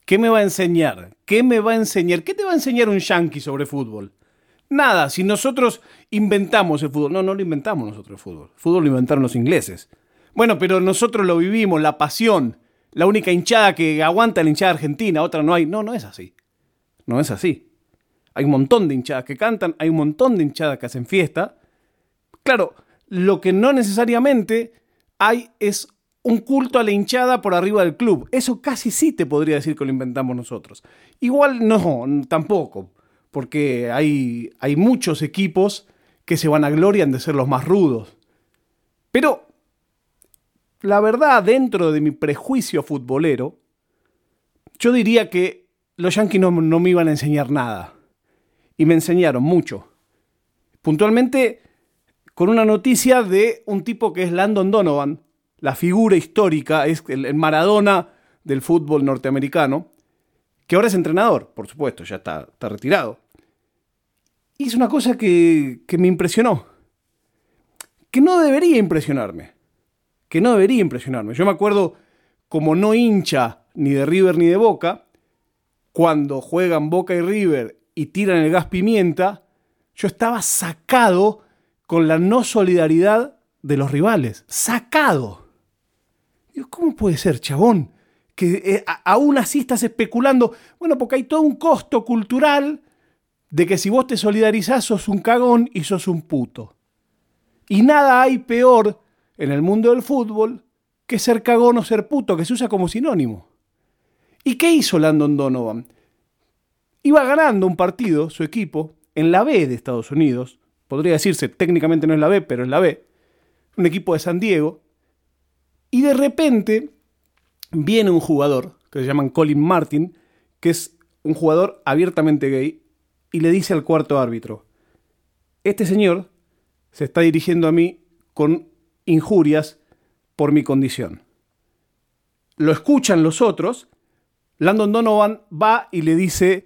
¿Qué me va a enseñar? ¿Qué me va a enseñar? ¿Qué te va a enseñar un yanqui sobre fútbol? Nada, si nosotros inventamos el fútbol. No, no lo inventamos nosotros el fútbol. El fútbol lo inventaron los ingleses. Bueno, pero nosotros lo vivimos, la pasión. La única hinchada que aguanta la hinchada argentina, otra no hay. No, no es así. No es así. Hay un montón de hinchadas que cantan, hay un montón de hinchadas que hacen fiesta. Claro, lo que no necesariamente hay es un culto a la hinchada por arriba del club. Eso casi sí te podría decir que lo inventamos nosotros. Igual no, tampoco. Porque hay muchos equipos que se vanaglorian de ser los más rudos. Pero, la verdad, dentro de mi prejuicio futbolero, yo diría que los Yankees no me iban a enseñar nada. Y me enseñaron mucho. Puntualmente, con una noticia de un tipo que es Landon Donovan, la figura histórica, es el Maradona del fútbol norteamericano, que ahora es entrenador, por supuesto, ya está retirado. Hizo una cosa que me impresionó. Que no debería impresionarme. Yo me acuerdo, como no hincha ni de River ni de Boca, cuando juegan Boca y River y tiran el gas pimienta, yo estaba sacado con la no solidaridad de los rivales. Sacado. Digo, ¿cómo puede ser, chabón? Que aún así estás especulando. Bueno, porque hay todo un costo cultural de que si vos te solidarizás sos un cagón y sos un puto. Y nada hay peor en el mundo del fútbol que ser cagón o ser puto, que se usa como sinónimo. ¿Y qué hizo Landon Donovan? Iba ganando un partido, su equipo, en la B de Estados Unidos. Podría decirse, técnicamente no es la B, pero es la B. Un equipo de San Diego. Y de repente viene un jugador, que se llama Colin Martin, que es un jugador abiertamente gay, y le dice al cuarto árbitro: este señor se está dirigiendo a mí con injurias por mi condición. Lo escuchan los otros. Landon Donovan va y le dice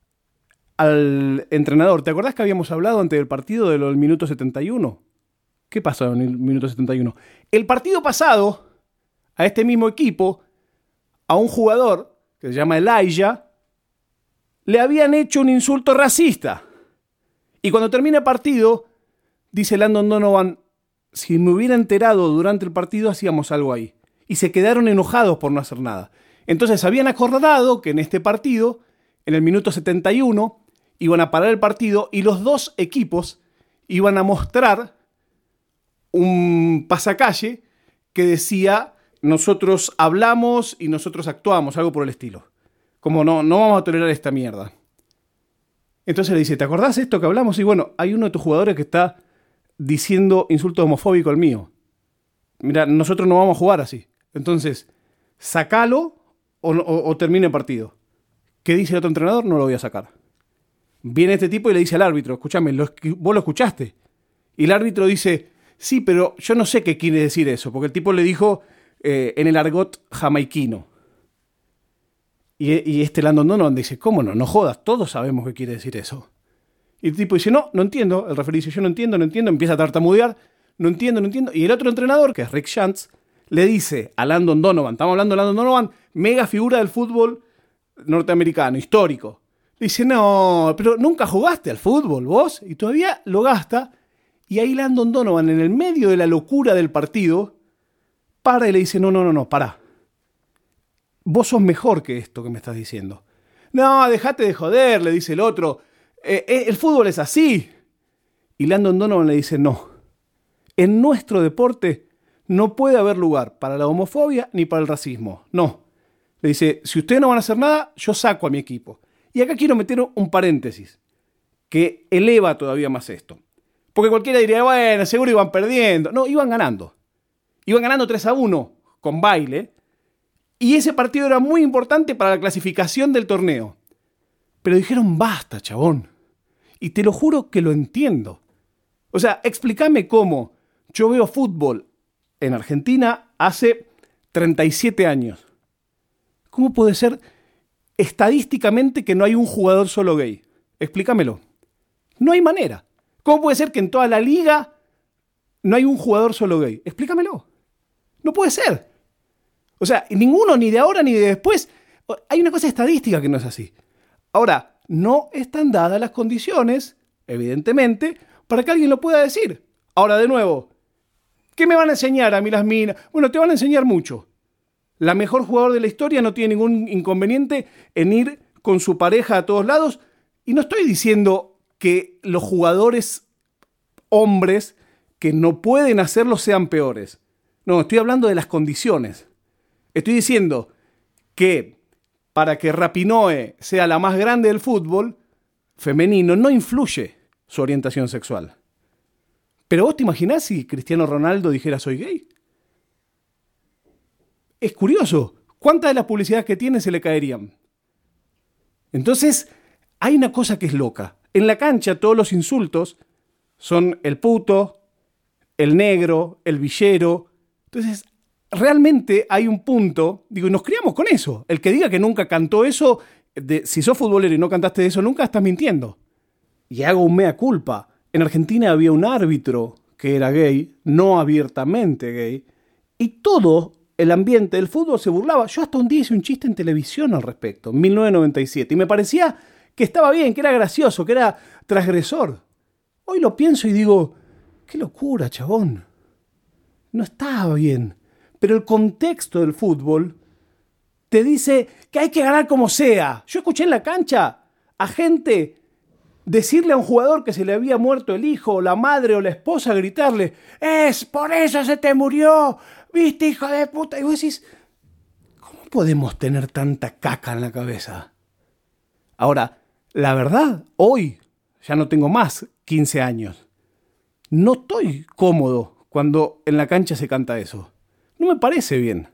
al entrenador: ¿te acordás que habíamos hablado antes del partido de lo del minuto 71? ¿Qué pasó en el minuto 71? El partido pasado, a este mismo equipo, a un jugador que se llama Elijah, le habían hecho un insulto racista. Y cuando termina el partido, dice Landon Donovan: si me hubiera enterado durante el partido, hacíamos algo ahí. Y se quedaron enojados por no hacer nada. Entonces habían acordado que en este partido, en el minuto 71, iban a parar el partido y los dos equipos iban a mostrar un pasacalle que decía: nosotros hablamos y nosotros actuamos, algo por el estilo. Como no vamos a tolerar esta mierda. Entonces le dice: ¿te acordás de esto que hablamos? Y bueno, hay uno de tus jugadores que está diciendo insulto homofóbico al mío. Mira, nosotros no vamos a jugar así. Entonces, sacalo o termine el partido. ¿Qué dice el otro entrenador? No lo voy a sacar. Viene este tipo y le dice al árbitro: escúchame, vos lo escuchaste. Y el árbitro dice: sí, pero yo no sé qué quiere decir eso, porque el tipo le dijo en el argot jamaiquino. Y este Landon Donovan dice: ¿cómo no? No jodas, todos sabemos qué quiere decir eso. Y el tipo dice: no entiendo. El referee dice: yo no entiendo. Empieza a tartamudear. No entiendo. Y el otro entrenador, que es Rick Shantz, le dice a Landon Donovan, estamos hablando de Landon Donovan, mega figura del fútbol norteamericano, histórico. Le dice: no, pero nunca jugaste al fútbol vos, y todavía lo gasta. Y ahí Landon Donovan, en el medio de la locura del partido, para y le dice: no, pará. Vos sos mejor que esto que me estás diciendo. No, dejate de joder, le dice el otro. El fútbol es así. Y Landon Donovan le dice: no. En nuestro deporte no puede haber lugar para la homofobia ni para el racismo. No. Le dice: si ustedes no van a hacer nada, yo saco a mi equipo. Y acá quiero meter un paréntesis que eleva todavía más esto. Porque cualquiera diría: bueno, seguro iban perdiendo. No, iban ganando. Iban ganando 3-1 con baile. Y ese partido era muy importante para la clasificación del torneo. Pero dijeron: basta, chabón. Y te lo juro que lo entiendo. O sea, explícame cómo yo veo fútbol en Argentina hace 37 años. ¿Cómo puede ser estadísticamente que no hay un jugador solo gay? Explícamelo. No hay manera. ¿Cómo puede ser que en toda la liga no hay un jugador solo gay? Explícamelo. No puede ser. O sea, ninguno, ni de ahora ni de después. Hay una cosa estadística que no es así. Ahora, no están dadas las condiciones, evidentemente, para que alguien lo pueda decir. Ahora, de nuevo, ¿qué me van a enseñar a mí las minas? Bueno, te van a enseñar mucho. La mejor jugador de la historia no tiene ningún inconveniente en ir con su pareja a todos lados. Y no estoy diciendo que los jugadores hombres que no pueden hacerlo sean peores. No, estoy hablando de las condiciones. Estoy diciendo que para que Rapinoe sea la más grande del fútbol femenino no influye su orientación sexual. Pero vos te imaginás si Cristiano Ronaldo dijera soy gay. Es curioso, ¿cuántas de las publicidades que tiene se le caerían? Entonces, hay una cosa que es loca. En la cancha todos los insultos son el puto, el negro, el villero. Entonces, realmente hay un punto, digo, y nos criamos con eso. El que diga que nunca cantó eso, si sos futbolero y no cantaste eso nunca, estás mintiendo. Y hago un mea culpa. En Argentina había un árbitro que era gay, no abiertamente gay, y todo el ambiente del fútbol se burlaba. Yo hasta un día hice un chiste en televisión al respecto, en 1997, y me parecía que estaba bien, que era gracioso, que era transgresor. Hoy lo pienso y digo, qué locura, chabón. No estaba bien. Pero el contexto del fútbol te dice que hay que ganar como sea. Yo escuché en la cancha a gente decirle a un jugador que se le había muerto el hijo, o la madre, o la esposa, gritarle, ¡es por eso se te murió! ¿Viste, hijo de puta? Y vos decís, ¿cómo podemos tener tanta caca en la cabeza? Ahora, la verdad, hoy, ya no tengo más 15 años, no estoy cómodo cuando en la cancha se canta eso. No me parece bien.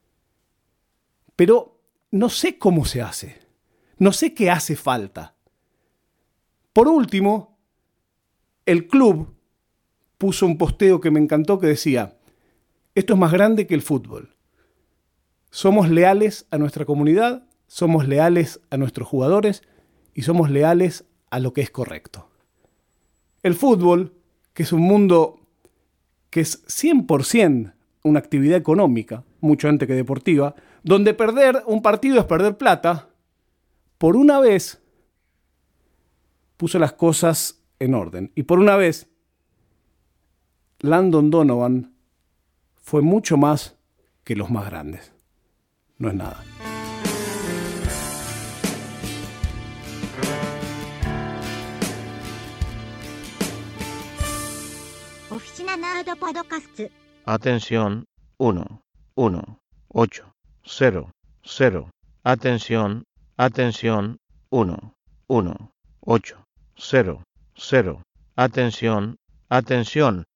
Pero no sé cómo se hace. No sé qué hace falta. Por último, el club puso un posteo que me encantó que decía, esto es más grande que el fútbol. Somos leales a nuestra comunidad, somos leales a nuestros jugadores y somos leales a lo que es correcto. El fútbol, que es un mundo que es 100% una actividad económica, mucho antes que deportiva, donde perder un partido es perder plata, por una vez puso las cosas en orden. Y por una vez, Landon Donovan fue mucho más que los más grandes. No es nada. Oficina Nerd Podcast. Atención 1, 1, 8, 0, 0. Atención, atención 1, 1, 8, 0, 0. Atención, atención.